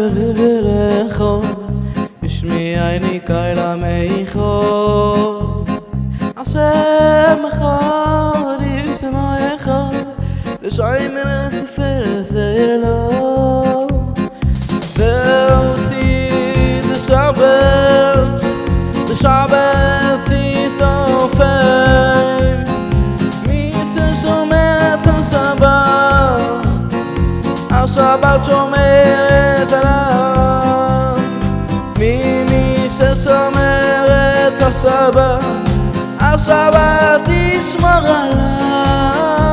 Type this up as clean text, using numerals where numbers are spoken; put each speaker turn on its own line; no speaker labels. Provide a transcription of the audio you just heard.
ולבלכו השמיעני קיילה מאיכו השם אחד ישמע אחד לשעי מן הספר הסלו ועושי דשבת יתופם מי ששומר את השבת השבת שומרת עליו מי ששומר את השבת השבת תשמור עליו